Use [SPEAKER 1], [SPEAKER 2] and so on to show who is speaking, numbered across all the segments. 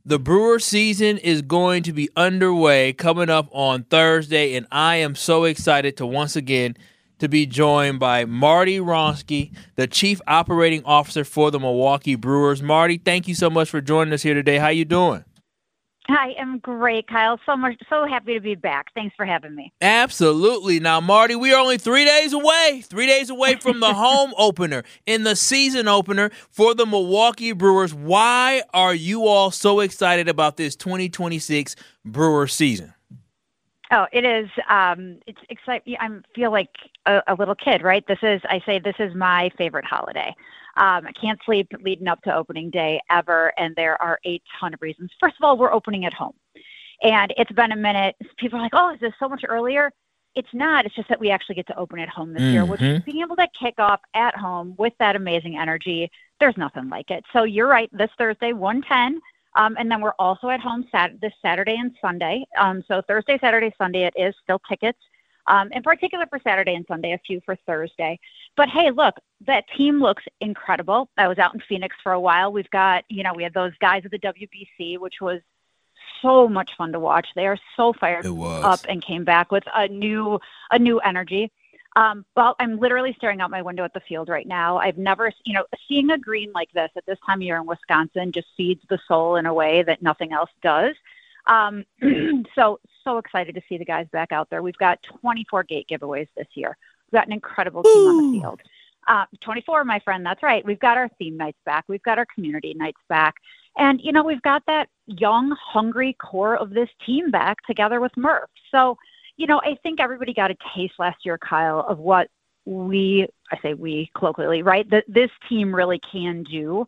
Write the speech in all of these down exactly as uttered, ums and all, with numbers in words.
[SPEAKER 1] The Brewer season is going to be underway coming up on Thursday, and I am so excited to once again to be joined by Marty Wronski, the Chief Operating Officer for the Milwaukee Brewers. Marty, thank you so much for joining us here today. How you doing?
[SPEAKER 2] I am great, Kyle. So much, so happy to be back. Thanks for having me.
[SPEAKER 1] Absolutely. Now, Marty, we are only three days away, three days away from the home opener in the season opener for the Milwaukee Brewers. Why are you all so excited about this twenty twenty-six Brewer season?
[SPEAKER 2] Oh, it is. Um, it's exciting. I feel like a, a little kid, right? This is, I say, this is my favorite holiday. Um, I can't sleep leading up to opening day ever, and there are a ton of reasons. First of all, we're opening at home, and it's been a minute. People are like, oh, is this so much earlier? It's not. It's just that we actually get to open at home this mm-hmm. year, which is being able to kick off at home with that amazing energy. There's nothing like it. So you're right, this Thursday, one ten. Um, and then we're also at home sat- this Saturday and Sunday. Um, so Thursday, Saturday, Sunday, it is still tickets. Um, in particular for Saturday and Sunday, a few for Thursday. But hey, look, that team looks incredible. I was out in Phoenix for a while. We've got, you know, we had those guys at the W B C, which was so much fun to watch. They are so fired up and came back with a new, a new energy. Um, well, I'm literally staring out my window at the field right now. I've never, you know, seeing a green like this at this time of year in Wisconsin just feeds the soul in a way that nothing else does. Um, so, so excited to see the guys back out there. We've got twenty-four gate giveaways this year. We've got an incredible team Ooh. on the field. Uh, twenty-four, my friend, that's right. We've got our theme nights back. We've got our community nights back. And, you know, we've got that young, hungry core of this team back together with Murph. So, you know, I think everybody got a taste last year, Kyle, of what we, I say we colloquially, right, that this team really can do,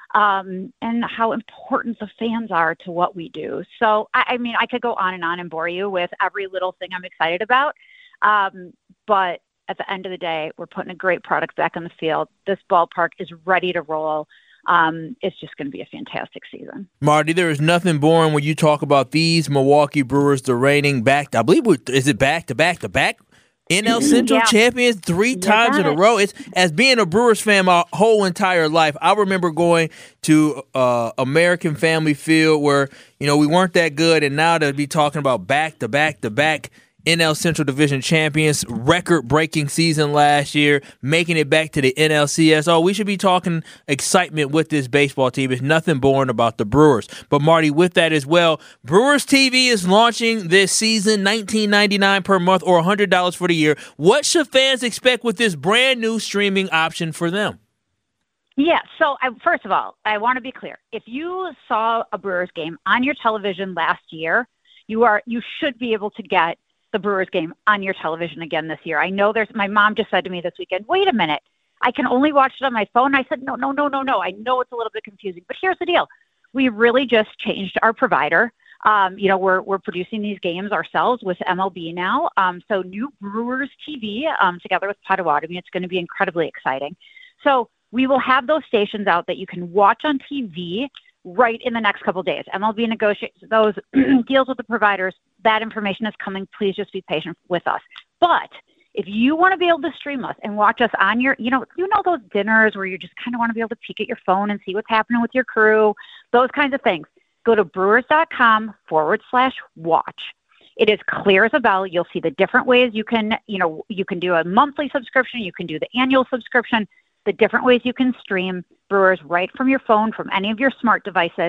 [SPEAKER 2] um, and how important the fans are to what we do. So, I, I mean, I could go on and on and bore you with every little thing I'm excited about, um, but at the end of the day, we're putting a great product back on the field. This ballpark is ready to roll. Um, it's just going to be a fantastic season.
[SPEAKER 1] Marty, there is nothing boring when you talk about these Milwaukee Brewers, the reigning back, I believe, is it back to back to back N L Central yeah. champions three you times in a row? It's as being a Brewers fan my whole entire life. I remember going to uh, American Family Field where, you know, we weren't that good, and now to be talking about back to back to back N L Central Division champions, record-breaking season last year, making it back to the N L C S. Oh, we should be talking excitement with this baseball team. It's nothing boring about the Brewers. But, Marty, with that as well, Brewers T V is launching this season, nineteen ninety-nine dollars per month or one hundred dollars for the year. What should fans expect with this brand-new streaming option for them?
[SPEAKER 2] Yeah, so I, first of all, I want to be clear. If you saw a Brewers game on your television last year, you are you should be able to get the Brewers game on your television again this year. I know there's, my mom just said to me this weekend, wait a minute, I can only watch it on my phone. I said, no, no, no, no, no. I know it's a little bit confusing, but here's the deal. We really just changed our provider. Um, you know, we're, we're producing these games ourselves with M L B now. Um, so new Brewers T V um, together with Potawatomi. It's going to be incredibly exciting. So we will have those stations out that you can watch on T V right in the next couple of days. M L B negotiates those deals with the providers. That information is coming. Please just be patient with us. But if you want to be able to stream us and watch us on your, you know, you know those dinners where you just kind of want to be able to peek at your phone and see what's happening with your crew, those kinds of things, go to brewers.com forward slash watch. It is clear as a bell. You'll see the different ways you can, you know, you can do a monthly subscription. You can do the annual subscription, the different ways you can stream Brewers right from your phone, from any of your smart devices.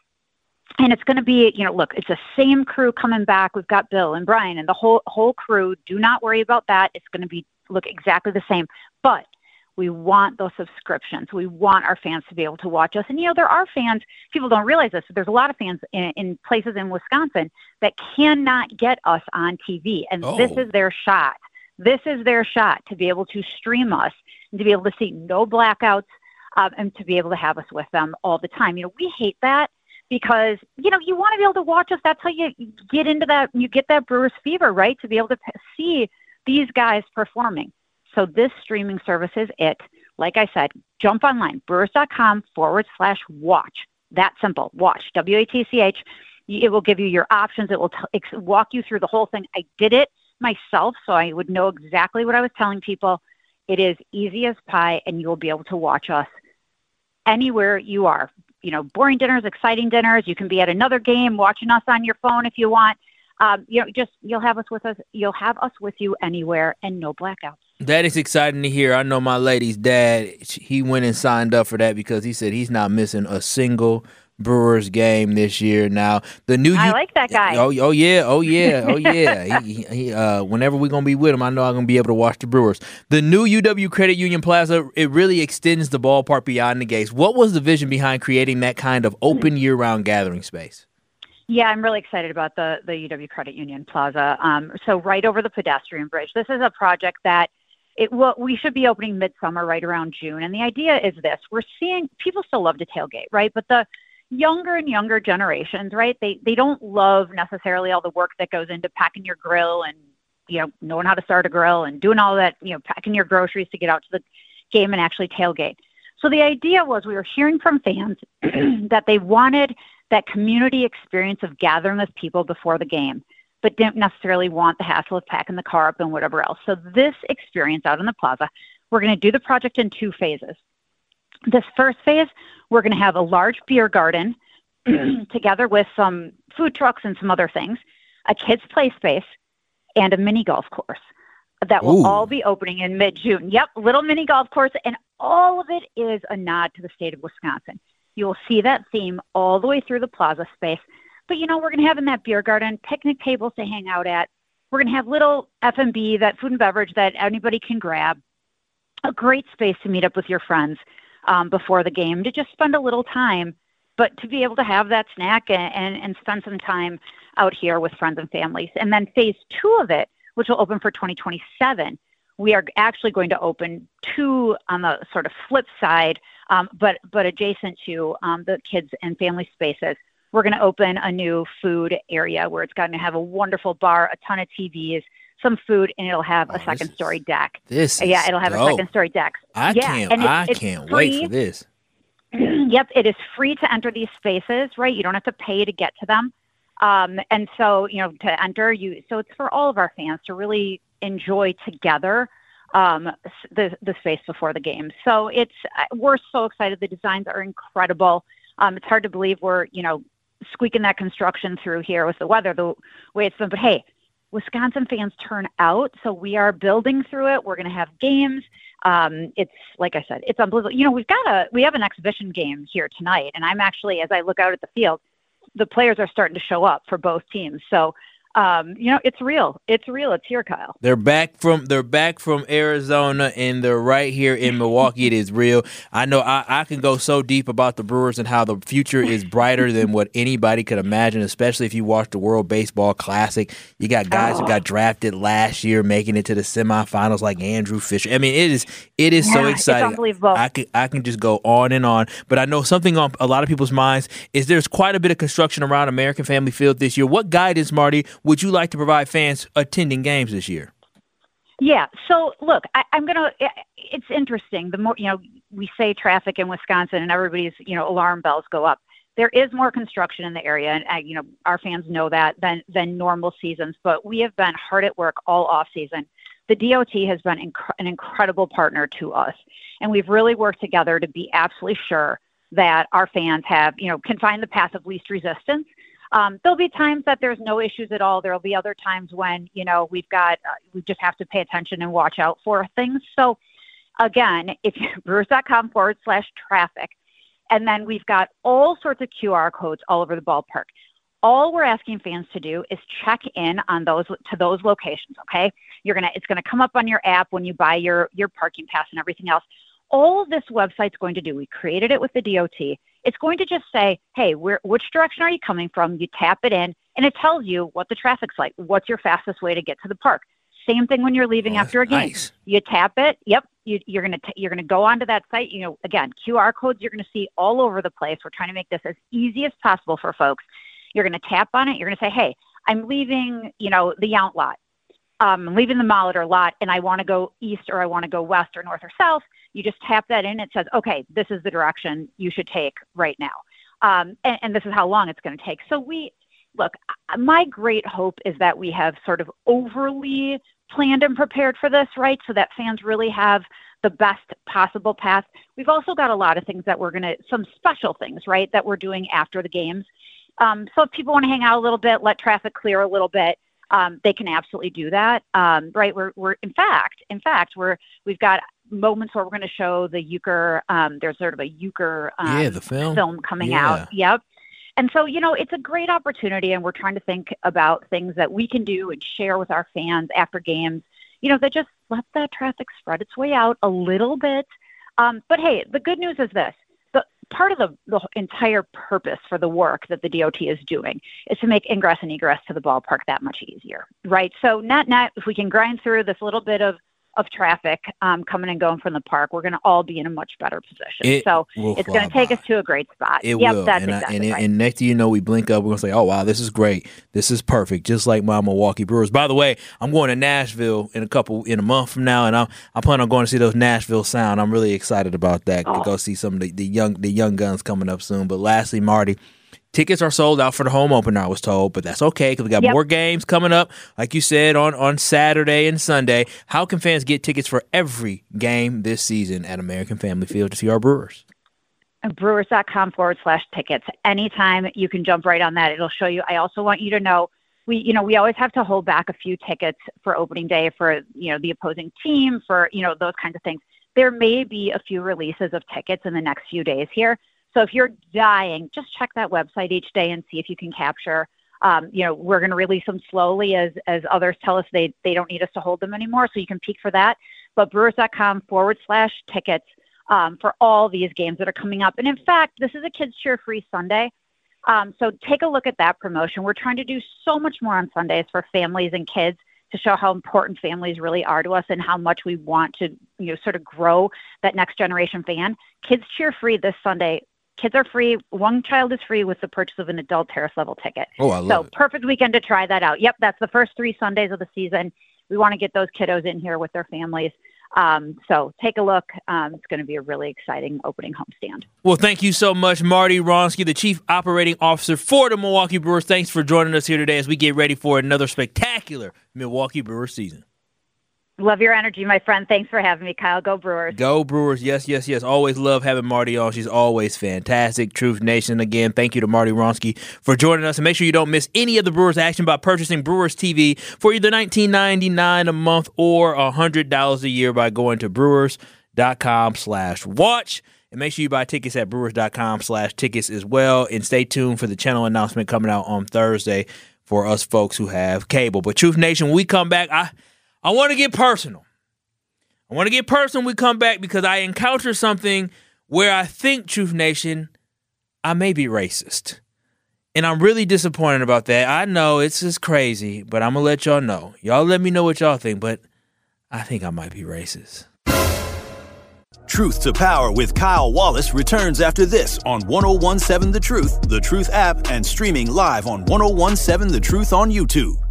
[SPEAKER 2] And it's going to be, you know, look, it's the same crew coming back. We've got Bill and Brian and the whole whole crew. Do not worry about that. It's going to be look exactly the same. But we want those subscriptions. We want our fans to be able to watch us. And, you know, there are fans, people don't realize this, but there's a lot of fans in, in places in Wisconsin that cannot get us on T V. And oh. this is their shot. This is their shot to be able to stream us and to be able to see no blackouts um, and to be able to have us with them all the time. You know, we hate that. Because, you know, you want to be able to watch us. That's how you get into that. You get that Brewers fever, right? To be able to p- see these guys performing. So this streaming service is it. Like I said, jump online, brewers.com forward slash watch. That simple. Watch, W A T C H. It will give you your options. It will t- ex- walk you through the whole thing. I did it myself, so I would know exactly what I was telling people. It is easy as pie, and you will be able to watch us anywhere you are. You know, boring dinners, exciting dinners. You can be at another game, watching us on your phone if you want. Um, you know, just you'll have us with us. You'll have us with you anywhere, and no blackouts.
[SPEAKER 1] That is exciting to hear. I know my lady's dad. He went and signed up for that because he said he's not missing a single Brewers game this year. Now the new
[SPEAKER 2] I
[SPEAKER 1] U-
[SPEAKER 2] like that guy.
[SPEAKER 1] Oh, oh yeah, oh yeah, oh yeah. he, he, uh, whenever we're gonna be with him, I know I'm gonna be able to watch the Brewers. The new U W Credit Union Plaza, it really extends the ballpark beyond the gates. What was the vision behind creating that kind of open year-round gathering space?
[SPEAKER 2] Yeah, I'm really excited about the the U W Credit Union Plaza. Um, so right over the pedestrian bridge. This is a project that it will we should be opening midsummer, right around June. And the idea is this: we're seeing people still love to tailgate, right? But the younger and younger generations, right? They they don't love necessarily all the work that goes into packing your grill and, you know, knowing how to start a grill and doing all that, you know, packing your groceries to get out to the game and actually tailgate. So the idea was we were hearing from fans that they wanted that community experience of gathering with people before the game, but didn't necessarily want the hassle of packing the car up and whatever else. So this experience out in the plaza, we're going to do the project in two phases. This first phase, we're going to have a large beer garden together with some food trucks and some other things, a kids' play space, and a mini golf course that will
[SPEAKER 1] Ooh.
[SPEAKER 2] all be opening in mid-June. Yep, little mini golf course, and all of it is a nod to the state of Wisconsin. You will see that theme all the way through the plaza space. But, you know, we're going to have in that beer garden picnic tables to hang out at. We're going to have little F and B, that food and beverage that anybody can grab, a great space to meet up with your friends um, before the game, to just spend a little time, but to be able to have that snack and, and, and spend some time out here with friends and families. And then phase two of it, which will open for twenty twenty-seven, we are actually going to open two on the sort of flip side, um, but but adjacent to um, the kids and family spaces. We're going to open a new food area where it's going to have a wonderful bar, a ton of T Vs, some food, and it'll have
[SPEAKER 1] oh,
[SPEAKER 2] a second
[SPEAKER 1] is,
[SPEAKER 2] story deck.
[SPEAKER 1] This is
[SPEAKER 2] yeah, it'll have
[SPEAKER 1] dope.
[SPEAKER 2] a second story deck.
[SPEAKER 1] I
[SPEAKER 2] yeah,
[SPEAKER 1] can't.
[SPEAKER 2] and it's,
[SPEAKER 1] I
[SPEAKER 2] it's
[SPEAKER 1] can't
[SPEAKER 2] free.
[SPEAKER 1] wait for this.
[SPEAKER 2] Yep, it is free to enter these spaces, right? You don't have to pay to get to them. Um, and so, you know, to enter, you so it's for all of our fans to really enjoy together um, the the space before the game. So it's we're so excited. The designs are incredible. Um, it's hard to believe we're, you know, squeaking that construction through here with the weather the way it's been. But hey, Wisconsin fans turn out, so we are building through it. We're going to have games. Um, it's like I said, it's unbelievable. You know, we've got a we have an exhibition game here tonight, and I'm actually, as I look out at the field, the players are starting to show up for both teams. So, um, you know, it's real. It's real. It's here, Kyle.
[SPEAKER 1] They're back from they're back from Arizona, and they're right here in Milwaukee. It is real. I know I, I can go so deep about the Brewers and how the future is brighter than what anybody could imagine, especially if you watch the World Baseball Classic. You got guys oh. who got drafted last year making it to the semifinals like Andrew Fisher. I mean, it is it is
[SPEAKER 2] yeah,
[SPEAKER 1] so exciting.
[SPEAKER 2] It's unbelievable.
[SPEAKER 1] I can, I can just go on and on. But I know something on a lot of people's minds is there's quite a bit of construction around American Family Field this year. What guidance, Marty, would you like to provide fans attending games this year?
[SPEAKER 2] Yeah. So look, I, I'm going to, it's interesting. The more, you know, we say traffic in Wisconsin and everybody's, you know, alarm bells go up. There is more construction in the area. And, uh, you know, our fans know that than, than normal seasons, but we have been hard at work all off season. The D O T has been inc- an incredible partner to us. And we've really worked together to be absolutely sure that our fans have, you know, can find the path of least resistance. Um, there'll be times that there's no issues at all. There'll be other times when, you know, we've got, uh, we just have to pay attention and watch out for things. So again, if you brewers.com forward slash traffic, and then we've got all sorts of Q R codes all over the ballpark. All we're asking fans to do is check in on those, to those locations. Okay. You're going to, it's going to come up on your app when you buy your, your parking pass and everything else. All this website's going to do, we created it with the D O T. It's going to just say, hey, where, which direction are you coming from? You tap it in, and it tells you what the traffic's like. What's your fastest way to get to the park? Same thing when you're leaving
[SPEAKER 1] oh,
[SPEAKER 2] after a game.
[SPEAKER 1] Nice.
[SPEAKER 2] You tap it. Yep. You, you're gonna t- you're gonna go onto that site. You know, again, Q R codes you're gonna see all over the place. We're trying to make this as easy as possible for folks. You're gonna tap on it. You're gonna say, hey, I'm leaving, you know, the Yount lot. Um, I'm leaving the Molitor lot, and I want to go east, or I want to go west, or north, or south. You just tap that in. It says, okay, this is the direction you should take right now. Um, and, and this is how long it's going to take. So we, look, my great hope is that we have sort of overly planned and prepared for this, right? So that fans really have the best possible path. We've also got a lot of things that we're going to, some special things, right, that we're doing after the games. Um, so if people want to hang out a little bit, let traffic clear a little bit, um, they can absolutely do that, um, right? We're, we're in fact, in fact, we're we've got moments where we're going to show the euchre. Um, there's sort of a euchre um,
[SPEAKER 1] yeah, the film.
[SPEAKER 2] film coming
[SPEAKER 1] yeah.
[SPEAKER 2] out. Yep. And so, you know, it's a great opportunity, and we're trying to think about things that we can do and share with our fans after games, you know, that just let that traffic spread its way out a little bit. Um, but hey, the good news is this. The part of the, the entire purpose for the work that the D O T is doing is to make ingress and egress to the ballpark that much easier, right? So net net, if we can grind through this little bit of of traffic um, coming and going from the park, we're going to all be in a much better position.
[SPEAKER 1] It
[SPEAKER 2] so it's going to take
[SPEAKER 1] by.
[SPEAKER 2] us to a great spot.
[SPEAKER 1] It
[SPEAKER 2] yep,
[SPEAKER 1] will.
[SPEAKER 2] That's
[SPEAKER 1] and,
[SPEAKER 2] exactly
[SPEAKER 1] I, and,
[SPEAKER 2] right.
[SPEAKER 1] and next thing you know, we blink up, we're going to say, oh, wow, this is great. This is perfect. Just like my Milwaukee Brewers. By the way, I'm going to Nashville in a couple, in a month from now, and I'm, I plan on going to see those Nashville Sound. I'm really excited about that, oh. to go see some of the, the young the young guns coming up soon. But lastly, Marty, tickets are sold out for the home opener, I was told, but that's okay because we got yep. more games coming up, like you said, on, on Saturday and Sunday. How can fans get tickets for every game this season at American Family Field to see our Brewers?
[SPEAKER 2] Brewers.com forward slash tickets. Anytime you can jump right on that. It'll show you. I also want you to know, we, you know, we always have to hold back a few tickets for opening day for, you know, the opposing team, for, you know, those kinds of things. There may be a few releases of tickets in the next few days here. So if you're dying, just check that website each day and see if you can capture. Um, you know, we're going to release them slowly as as others tell us they they don't need us to hold them anymore. So you can peek for that. But Brewers.com forward slash tickets um, for all these games that are coming up. And in fact, this is a Kids Cheer Free Sunday. Um, so take a look at that promotion. We're trying to do so much more on Sundays for families and kids to show how important families really are to us and how much we want to, you know, sort of grow that next generation fan. Kids Cheer Free this Sunday. Kids are free. One child is free with the purchase of an adult terrace level ticket.
[SPEAKER 1] Oh, I love
[SPEAKER 2] so
[SPEAKER 1] it.
[SPEAKER 2] Perfect weekend to try that out. Yep, that's the first three Sundays of the season. We want to get those kiddos in here with their families. Um, so take a look. Um, it's going to be a really exciting opening homestand.
[SPEAKER 1] Well, thank you so much, Marty Wronski, the Chief Operating Officer for the Milwaukee Brewers. Thanks for joining us here today as we get ready for another spectacular Milwaukee Brewers season.
[SPEAKER 2] Love your energy, my friend. Thanks for having me, Kyle. Go Brewers.
[SPEAKER 1] Go Brewers. Yes, yes, yes. Always love having Marty on. She's always fantastic. Truth Nation, again, thank you to Marty Wronski for joining us. And make sure you don't miss any of the Brewers action by purchasing Brewers T V for either nineteen ninety-nine dollars a month or one hundred dollars a year by going to brewers.com slash watch. And make sure you buy tickets at brewers.com slash tickets as well. And stay tuned for the channel announcement coming out on Thursday for us folks who have cable. But Truth Nation, when we come back, I... I want to get personal. I want to get personal when we come back because I encountered something where I think, Truth Nation, I may be racist. And I'm really disappointed about that. I know it's just crazy, but I'm going to let y'all know. Y'all let me know what y'all think, but I think I might be racist.
[SPEAKER 3] Truth to Power with Kyle Wallace returns after this on ten seventeen The Truth, The Truth app, and streaming live on ten seventeen The Truth on YouTube.